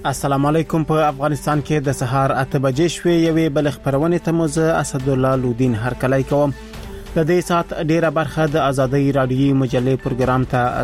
السلام علیکم. په افغانستان کې د سهار 8 بجې شوې یوې بل خبرونه ته موزه اسد الله لودین هر کله کوم. د دې سات ډیره برخه د ازادي رادیوي مجلې پروګرام ته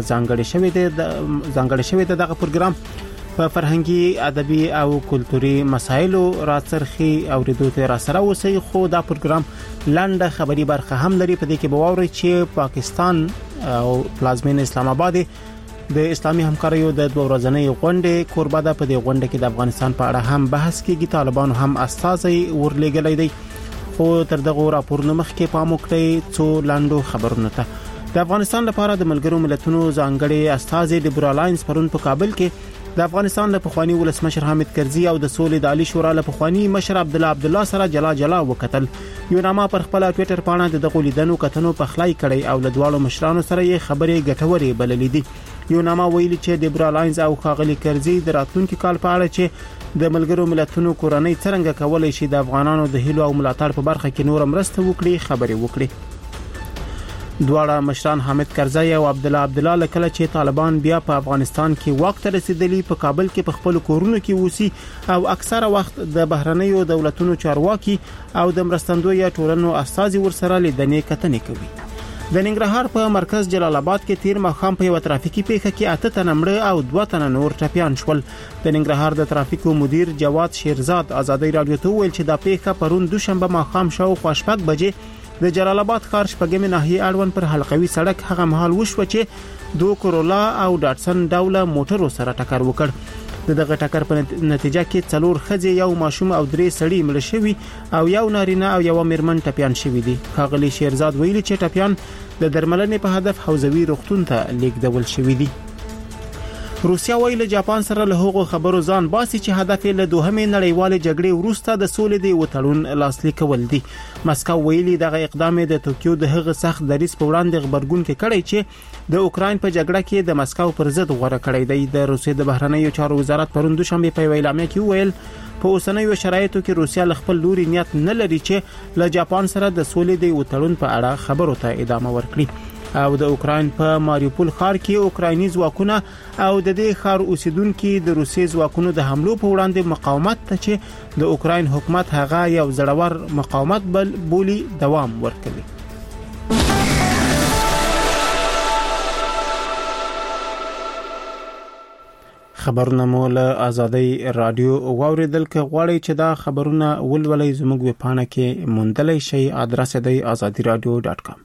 ځانګړې شوې ده. دغه پروګرام په فرهنګي، ادبي او کلتوري مسایلو راڅرخي او ردو ته را سره وسی. خو دا پروګرام لاندې خبري برخه هم لري. په دې کې به ووري چې پاکستان او پلازمین اسلام آباد د اسلامي همکاریو د 2 ورځنۍ غونډې کوربه ده. په دې غونډه کې د افغانستان په اړه هم بحث کیږي. طالبان هم استازي ورلېګلې دي. خو تر دغه راپورونو مخکې پام وکړئ څو لاندو خبرونه ته. د افغانستان لپاره د ملګرو ملتونو ځانګړي استازي لیبرالاینز پرون په کابل کې د افغانستان له پخوانی ولسمشر حامد کرزي او د سولې د عالی شورا له پخوانی مشر عبدالله سره جلا وکتل. یو نامه پر خپل ټوئیټر باندې د غولیدنو کتنو په خلای کړي او له دواړو مشرانو سره یې خبرې ګټورې بللې دي. یو نامه ویلي چې لیبرالاینز او خاغلی کرزي د راتلونکي کال په اړه چې د ملګرو ملتونو کورنۍ څنګه کولای شي د افغانانو د هیلو او ملاتړ په برخه کې نور مرسته وکړي خبرې وکړي. دواړه مشران حامد کرزي او عبدالله لکه چې طالبان بیا په افغانستان کې واک ته رسیدلی په کابل کې په خپل کورونو کې وسی او اکثره وخت د بهرنیو دولتونو چارواکي او د مرستندوی ټولنو استازي ورسره لیدنې کتنې کوي. د ننګرهار په مرکز جلال آباد کې تیر مخام په یو ترافیکي پیښه کې 8 تنه مړه او 2 تنه نور ټپيان شول. د ننګرهار د ترافیکو مدیر جواد شیرزاد ازادي رادیو ته ویل چې دا پیښه پرون دوشنبه مخام شاوخوا 6 بجې د جلال آباد ښار شپږمې ناحیه اړوند پر حلقوي سړک هغه مهال وشو چې 2 کورولا او ډاټسن ډوله موټرو سره ټکر وکړ. دغه ټکر په نتیجه کې 4 ښځې، یو ماشوم او 3 سړي مړ شوي او یو نارینه او یو میرمن ټپيان شوي دي. ښاغلي شیرزاد ویلي چې ټپيان د درملنې په هدف حوزوي روغتون ته لیږدول شوي دي. روسیا ویل جاپان سره له هغو خبرو ځان باسي چې هدف یې له دوهمې نړیوالې جګړې وروسته د سولې د وټړون لاسلیک کول دي. مسکو ویلي دغه اقدام د توکیو د هغه سخت دریځ په وړاندې خبرګون کې کړی چې د اوکراین په جګړه کې د مسکو پر ضد غوړه کړی دی. د روسیې د بهرنیو چارو وزارت پرون دوشنبه په اعلامیه کې ویل په اوسنیو شرایطو کې روسیا له خپل لوري نیت نه لري چې له جاپان سره د سولې د وټړون په اړه خبرو ته ادامه ورکړي. او د اوکراین په ماریوپول ښار کې اوکرایني ځواکونه او د دې ښار اوسیدونکو د روسي ځواکونو د حملو په وړاندې مقاومت ته چې د اوکراین حکومت هغه یو زړور مقاومت بولی دوام ورکوي. خبرونه مو له ازادي رادیو واوریدل. کې غواړئ چې دا خبرونه ولولئ زموږ ویبپاڼه کې موندلای شئ. ادرس دی azadiradio.com.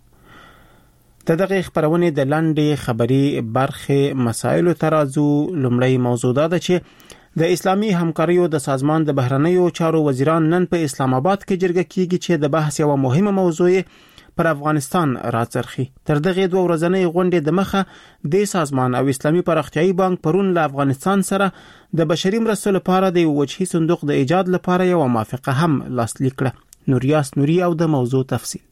دغه خبرونه د لاندې خبري برخه مسایلو ترازو. لومړی موضوع ده چې د اسلامي همکاریو د سازمان د بهرنیو چارو وزیران نن په اسلام آباد کې جرګه کیږي چې د بحث یو مهمه موضوع پر افغانستان راڅرخي. تر دغه 2 ورځنۍ غونډې د مخه د سازمان او اسلامي پرختیایي بانک پرون له افغانستان سره د بشري مرستو لپاره د وجهي صندوق د ایجاد لپاره یو موافقه هم لاسلیک کړه. نوریاس نوري او د موضوع تفصیل.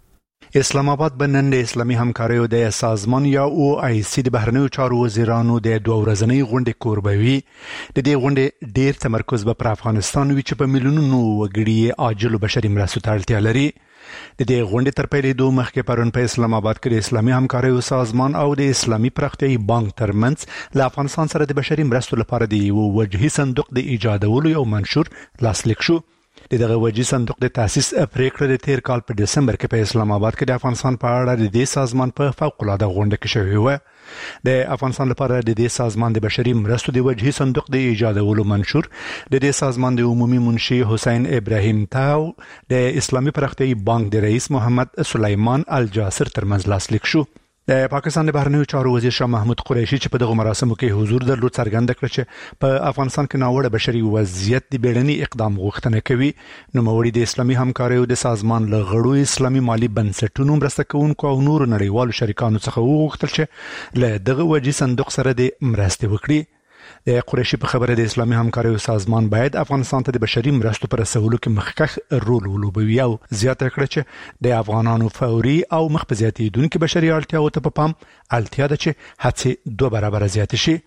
اسلام آباد بنن د اسلامي همکاریو د سازمان یا او آی سی د بهرنیو چارو وزیرانو د 2 ورځنۍ غونډې کوربوي. د دې غونډې ډیر تمرکز به پر افغانستان وي چې په میلیونونو وګړي عاجل بشري مرستو ته اړتیا لري. د دې غونډې تر پیلېدو مخکې پرون په اسلام آباد کې د اسلامي همکاریو سازمان او د اسلامي پرختیایي بانک ترمنځ له افغانستان سره د بشري مرستو لپاره د یو وجهي صندوق د ایجادولو یو منشور لاسلیک شو. دغه وجهي صندوق د تاسیس پریکړه د تیر کال په دسمبر کې په اسلام آباد کې د افغانستان په اړه د دې سازمان په فوق العاده غونډه کې شوې و. د افغانستان لپاره د دې سازمان د بشري مرستو د وجهي صندوق د ایجادولو منشور د دې سازمان د عمومي منشي حسین ابراهیم تاو د اسلامي پرختیایي بانک د رئیس محمد سلیمان الجاسر ترمنځ لاسلیک شو. د پاکستان د بهرنیو چارو وزیر شاه محمود قریشي چې په دغه مراسمو کې حضور درلود څرګنده کړ چې په افغانستان کې ناوړه بشري وضعیت د بیړني اقدام غوښتنه کوي. نوموړي د اسلامي همکاریو د سازمان له غړو اسلامي مالی بنسټونو مرسته کوونکو او نور نړیوالو شریکانو څخه وغوښتل چې له دغه وجهي صندوق سره د مرستې وکړي. د قریشي په خبره د اسلامي همکاریو سازمان باید افغانستان ته د بشري مرستو پر رسولو کې مخکښ رول ولوبوي او زیاته کړه چې د افغانانو فوري او مخ په زیاتېدونکو بشري اړتیاو ته په پام اړتیا ده چې هڅې 2 برابر زیات شي.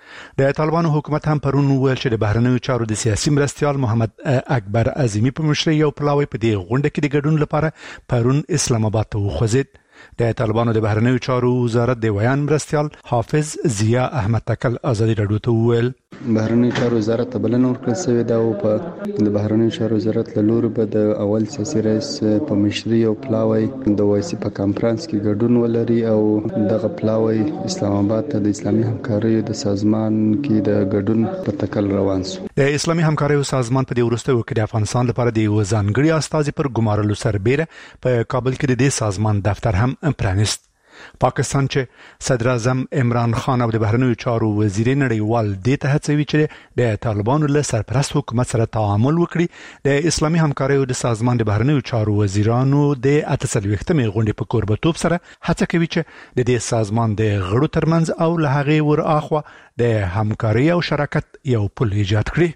د طالبانو حکومت هم پرون ویل چې د بهرنیو چارو د سیاسي مرستيال محمد اکبر عظیمی په مشرۍ یو پلاوی په دې غونډه کې د ګډون لپاره پرون اسلام آباد ته وخوځید. د طالبانو د بهرنیو چارو وزارت د ویان مرستيال حافظ ضیا احمد تکل ازادي رادیو ته ویل بهرنی چارو وزارت ته بلنه ورکړل شوې ده او په د بهرنی چارو وزارت له لوري به د اول سیاسي رئیس په مشرۍ او پلاوی د وایسي په کانفرنس کې ګډون ولري او دغه پلاوی اسلام آباد ته د اسلامي همکاریو د سازمان کې د ګډون په تکل روان شو. د اسلامي همکاریو سازمان په دې وروستیو کې د افغانستان لپاره د یو ځانګړي استازي پر ګمارلو سربېره په کابل کې د دې سازمان دفتر هم پرانیست. پاکستان چې صدر اعظم عمران خان او د بهرنیو چارو وزیر نړیوال دې ته هڅوي چې د طالبانو له سرپرست حکومت سره تعامل وکړي، د اسلامي همکاریو د سازمان د بهرنیو چارو وزیرانو د 48مې غونډې په کوربتوب سره هڅه کوي چې د دې سازمان د غړو ترمنځ او له هغې ورآخوا د همکاري او شراکت یو پل ایجاد کړي.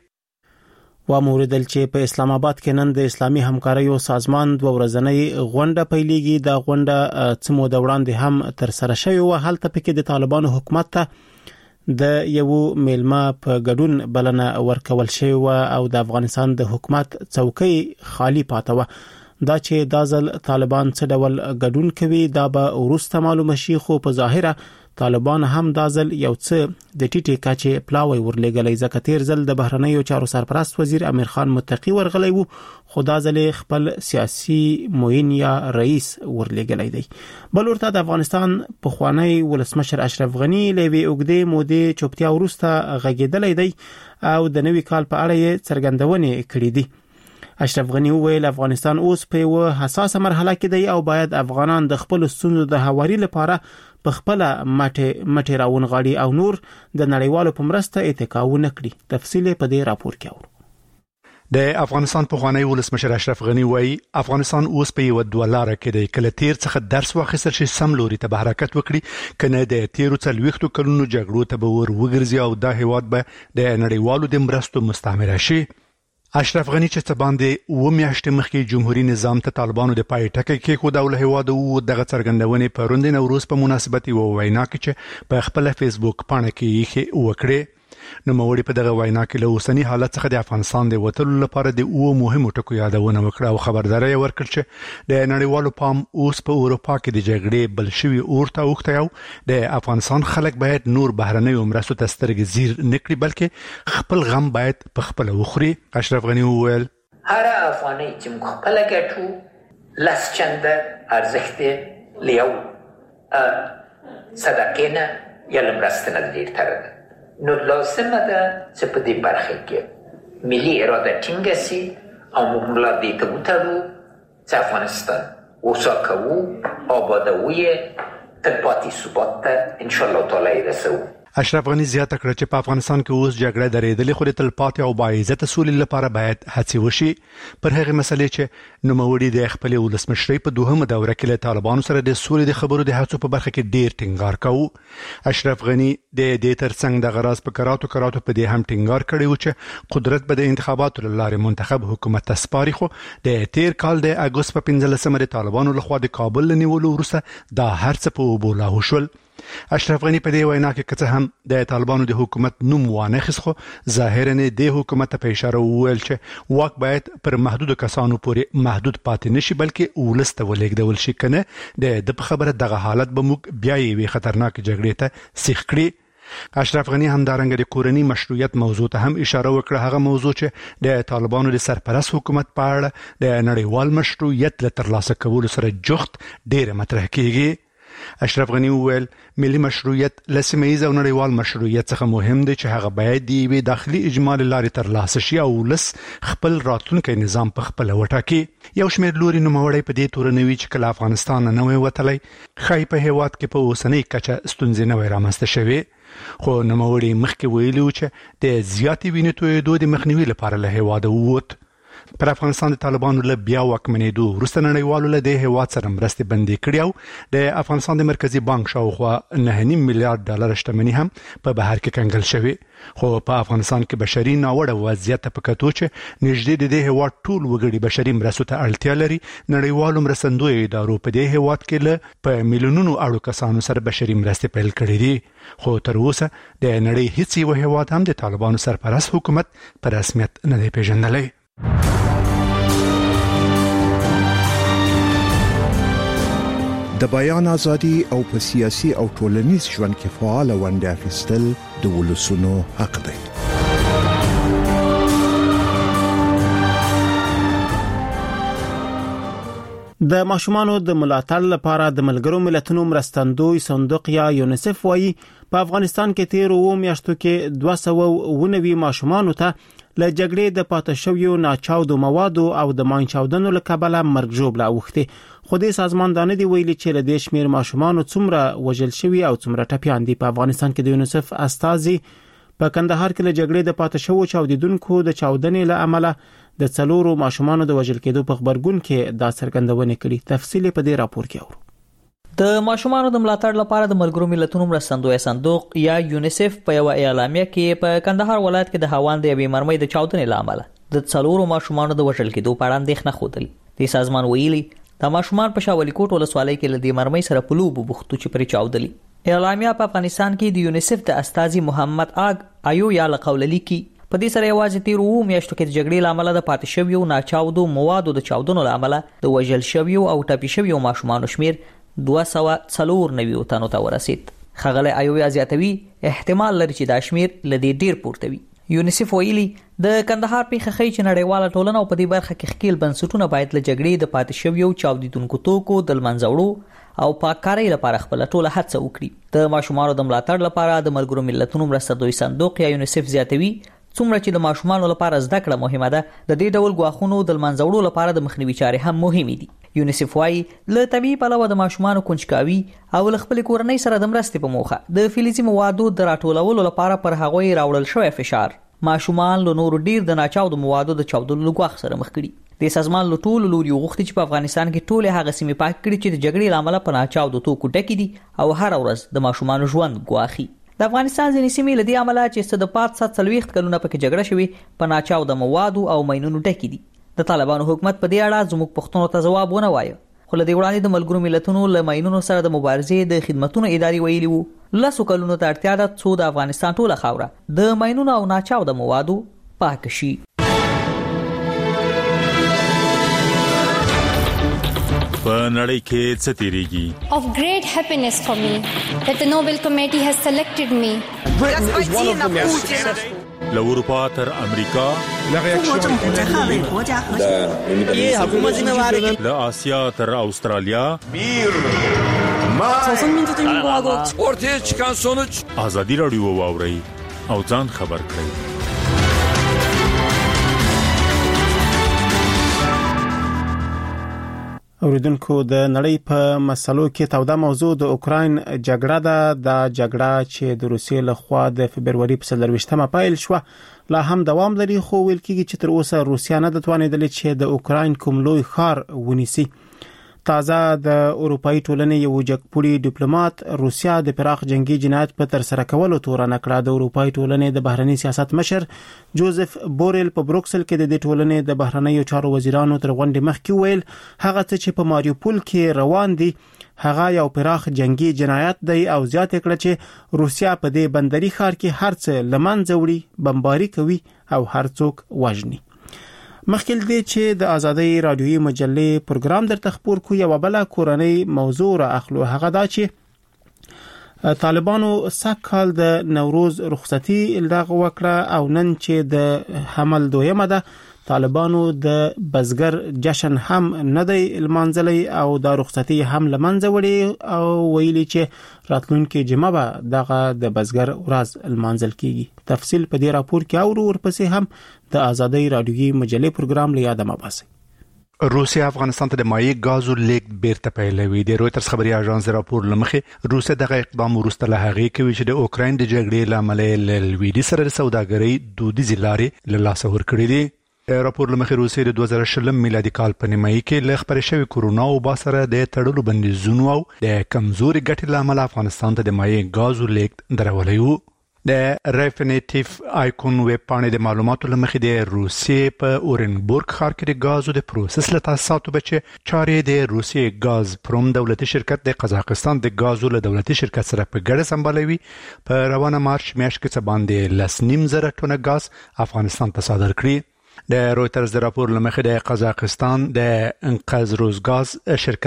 و موردل چې په اسلام آباد کې نن د اسلامي همکاریو سازمان 2 ورځنۍ غونډه پیلېږي. د غونډه څمو د وړاندې هم تر سره شوی او هلته پکې د طالبانو حکومت ته د یو میلمه په ګډون بلنه ورکول شوی او د افغانستان د حکومت څوکۍ خالی پاتې و. دا چې دازل طالبان څه ډول ګډون کوي دا به ورسته معلومه شي، خو په ظاهره طالبان هم دازل یو څه د ټیټي کچې پلاوی ورلګلې، ځکه تیر ځل د بهرنیو چارو سرپرست وزیر امیر خان متقی ورغلی وو، خو دازل خپل سیاسي معین یا رئیس ورلګلې دی. بل ورته د افغانستان په خوانی ولسمشر اشرف غنی لوي اوګدې مودې چوپتیا ورسته غږیدلې دی او د نوي کال په اړه یې څرګندونې کړې دي. اشرف غنی وویل افغانستان اوس په یو حساسه مرحله کې دی او باید افغانان د خپل ستونزو د هواري لپاره په خپل مټه راون غاړي او نور د نړیوالو په مرسته اتکاونه کړي. تفصیل په دې راپور کې اورو. د افغانستان په خوانی ولسمشر اشرف غنی وایي افغانستان اوس په یو دوالاره کې دی، کله تیر څخه درس واخیستل شي سم لوري ته به حرکت وکړي، کنه د تیرو 40 کلونو جګړو ته به ور وګرځي او د هیواد به د نړیوالو د مرستو مستعمره شي. اشرف غنی چې باندې و میاشتې مخکې جمهوریت نظام ته طالبانو د پای ټکی کې خو د هیواد او دغه څرګندونې په روند نوروز په مناسبت یو وینا کې چې په خپل فیسبوک پاڼه کې یې وکړه. نو موري په دغه وینا کې له اوسنی حالت څخه د افغانستان د وټلو لپاره د مهمو ټکو یادونه وکړه او خبرداري ورکړه چې د نړیوالو پام اوس په اروپا کې د جګړې بل شوی اورته وخته یو د افغانستان خلک باید نور بهرنۍ مرستو ته سترګې زیر نکړي بلکې خپل غم باید په خپل وخوري. اشرف غنی وویل هر افغاني چې خپل ګټو لاس چنده ارزښت لیو صدقینه یا لمرستنه ډیر تر ده. نو لازمه ده چې په دې برخه کې ملي اراده ټینګه شي او موږ لا دې ته وتړو چې افغانستان وساکو آبادوي تلپاتې ثبات ته ان شاء الله تعالی رسو. اشرف غنی زیاته کړه چې په افغانستان کې اوس جګړه درېدلې خو د تلپاتې او باعزت سولې لپاره باید هڅې وشي. پر هغه مسلې چې نوموړي د خپل ولسمشرۍ په دوهمه دوره کې له طالبانو سره د سولې د خبرو د هڅو په برخه کې ډیر ټینګار کاوه. اشرف غنی د دې ترڅنګ د غراض په کراتو په دې هم ټینګار کړی و چې قدرت به د انتخاباتو لاره منتخب حکومت ته سپاري، خو د تیر کال د اگست په 15 د طالبانو لخوا د کابل نیولو وروسته دا هرڅه په وبولا وشول. اشرف غنی په دې وینا کې کڅه هم د طالبانو د حکومت نوم وانه خسخو ظاهرا د حکومت په اشاره وویل چې واک باید پر محدود کسانو پورې محدود پاتې نشي بلکې ولسته ولېږدول شي، کنه د خبره دغه حالت به موږ بیا یې خطرناک جګړې ته سیخ کړي. اشرف غنی همدارنګه د کورنۍ مشروعیت موضوع ته هم اشاره وکړه، هغه موضوع چې د طالبانو د سرپرست حکومت په اړه د نړیوال مشروعیت له ترلاسه کولو سره جوخت ډیره مطرح کیږي. اشرف غنی وویل ملي مشروعیت له سیمه‌ایز او نړیوال مشروعیت څخه مهم دی چې هغه باید د داخلي اجماع لارې ترلاسه شي او ولس خپل راتلونکي نظام په خپل وټاکي. یو شمېر لوري نوموړی په دې تورنوي چې کله افغانستان نه وي وتلی خای په هیواد کې په اوسنۍ کچه ستونزې نه وي رامنځته شوي، خو نوموړی مخکې ویلي و چې د زیاتې وینې تویېدو د مخنیوي لپاره له هیواده ووت. پر افغانستان د طالبانو له بیا واکمنېدو وروسته نړیوالو له دې هیواد سره مرستې بندي کړې او د افغانستان د مرکزی بانک شاوخوا 9.5 میلیارډ ډالر شتمنۍ هم په بهر کې کنګل شوې، خو په افغانستان کې بشري ناوړه وضعیت په کتو چې نږدې د دې هیواد ټول وګړي بشري مرستو ته اړتیا لري، نړیوالو مرستندوی ادارو په دې هیواد کې له په میلیونونو اړو کسانو سره بشري مرستې پیل کړې دي، خو تر اوسه د نړۍ هیڅ یو هیواد هم د طالبانو سرپرست حکومت په رسمیت نه دی پیژندلی. د بیان ازادي او په سیاسي او ټولنیز ژوند کې فعال ونډه اخیستل د ولسونو حق دی. د ماشومانو د ملاتړ لپاره د ملګرو ملتونو مرستندوی صندوق یا یونیسف وايي په افغانستان کې تیر 2 میاشتو کې 290 ماشومانو ته له جګړې د پاتې شویو ناچاودو موادو او د ماین چاودنو له کبله مرګ ژوبله اوښتي خو د سازمان دانه دی ویلي چې له دې شمیر ماشومانو څومره وژل شوي او څومره ټپیان دي. په افغانستان کې د یونیسف استازي په کندهار کې له جګړې د پاتې شوو چاودیدونکو د چاودنې له امله د 4 ماشومانو د وژل کېدو په خبرګون کې دا څرګندونه کړي. تفصیل په دې راپور کې اورو. د ماشومانو د ملاتړ لپاره د ملګرو ملتونو مرستندوی صندوق یا یونیسف په یو اعلامیه کې په کندهار ولایت کې د هاوند د بیمارمۍ د چاودنې له امله د 4 ماشومانو د وژل کېدو په اړه اندېښنه خوده. د سازمان ویلي د ماشومان په شاولي کوټ ولسوالۍ کې له دې بیمارمۍ سره په لوبو بوختو چې پرې چاودلي. اعلامیه په افغانستان کې د یونیسف د استازي محمد آیو یا لقوللی کې په دې سره یوازې تیر 2 میاشتو کې د جګړې لامل د پاتې شویو ناچاودو موادو د چاودنو لامل د وژل شویو او ټپي شویو ماشومانو شمیر 294 تنو ته ورسید. خغله آیو زیاتوي احتمال لري چې دا شمیر لدی ډیر پورته وي. یونیسف ویلي د کندهار پیښه خي چې نړیواله ټولنه په دې برخه کې خپل بنسټونه باید له جګړې د پاتې شویو چاودیدونکو توکو د منځوړو او پاککارۍ لپاره خپل ټوله هڅه وکړي. د ماشومانو د ملاتړ لپاره د ملګرو ملتونو مرستندوی صندوق یا یونیسف زیاتوي څومره چې د ماشومانو لپاره زده کړه مهمه ده د دې ډول غواخونو د منځوړو لپاره د مخنیوي چارې هم مهمې دي. یونیسف وايي له طبيعي پلوه د ماشومانو کنجکاوي او له خپل کورنۍ سره د مرستې په موخه د فلزي موادو د راټولولو لپاره پر هغوی راوړل شوی فشار ماشومان له نور ډیر د ناچاودو موادو د چاودلو غواخ سره مخ کړي. د سازمان له ټولو لوري غوښتي چې په افغانستان کې ټول هغه سیمې پاک کړي چې د جګړې لامل په ناچاودو توکو ډکې دي او هر ورځ د ماشومان ژوند غواخي. د افغانستان ځینې سیمې له دې عمله چې ست د 540 کلونه پکې جګړه شوې په ناچاودو موادو او ماینونو ډکې دي. د طالبانو حکومت په دې اړه زموږ پښتنو ته جواب ونه وایي. خو له دې وړاندې د ملګرو ملتونو له ماینونو سره د مبارزې د خدماتو ادارې ویلي وو لاسو کلونو ته اړتیا ده چې د افغانستان ټوله خاوره د ماینونو او ناچاودو موادو پاک شي. په نړۍ کې څه تیریږي؟ Of great happiness for me that the Nobel Committee has selected me. له اروپا تر امریکا، له آسیا تر استرالیا، ortaya çıkan sonuç ازادي رادیو واوري او ځان خبر کړئ. اوریدونکو د نړۍ په مسلو کې توده موضوع د اوکراین جګړه ده. د جګړه چې د روسیې لخوا د فبرवरी په 23مه پیل شو لا هم دوام لري خو ویل کېږي چې تر اوسه روسیا نه د توانیدل چې د اوکراین کوم لوی ښار ونیسي. تازه د اروپאי ټولنې یو جګپوړي ډیپلوماټ روسیا د پراخ جنگي جنایت په تر سره کولو تورنه کړه. د اروپאי ټولنې د بهرنی سیاست مشر جوزف بورل په بروکسل کې د ټولنې د بهرنیو چارو وزیرانو تر غونډې مخکې ویل هغه څه چې په ماریوپول کې روان دي هغه یو پراخ جنگي جنایت دی او زیاته کړه چې روسیا په دې بندري ښار کې هر څه لمنځه وړي، بمباري کوي او هر څوک وژني. مخکې دې چې د ازادۍ رادیوي مجلې پروګرام در تخپور کو یو بل کورنۍ موضوع را اخلو هغه دا چې طالبانو سکهال د نوروز رخصتي لغوه وکړه او نن چې د حمل دویمه ده طالبانو د بزګر جشن هم نه دی لمانځلي او د رخصتي هم لمانځه وړي او ویلي چې راتلونکي جمعه به دغه د بزګر ورځ لمانځل کیږي. تفصیل په دې راپور کې او ورپسې هم د ازادۍ رادیوي مجلې پروګرام لیاده مباسي. روسیا افغانستان ته د مایع غازو لیک بیرته پیلوي. د رويټرز خبري اژانس راپور لمخې روسیا دغه اقدام ورسته له هغه کوي چې د اوکراین د جګړې لامل له لویدي سره سوداګرۍ دودیزې لارې له لاسه ورکړې دي. راپور لمخې روسیا د 2020 میلادي کال په نیمایي کې له خبرې شوی کورونا وبا سره د تړلو بندیزونو او د کمزوري ګټې لامل افغانستان ته د مایع غازو لیک درولې وو. د ریفینیټیف آیکون ویب پاڼې د معلوماتو لمخې د روسیې په اورنبورګ ښار کې د غازو د پروسس له تاسیساتو بچي چارې د روسیې غاز پروم دولتي شرکت د قزاقستان د غازو له دولتي شرکت سره په ګډه سمبالوي. په روانه مارچ میاشت کې باندې 1.5 ټنه غاز افغانستان ته صادر کړی. د رويټرز د راپور لمخې د قزاقستان د انقاذ روزګاز شرکت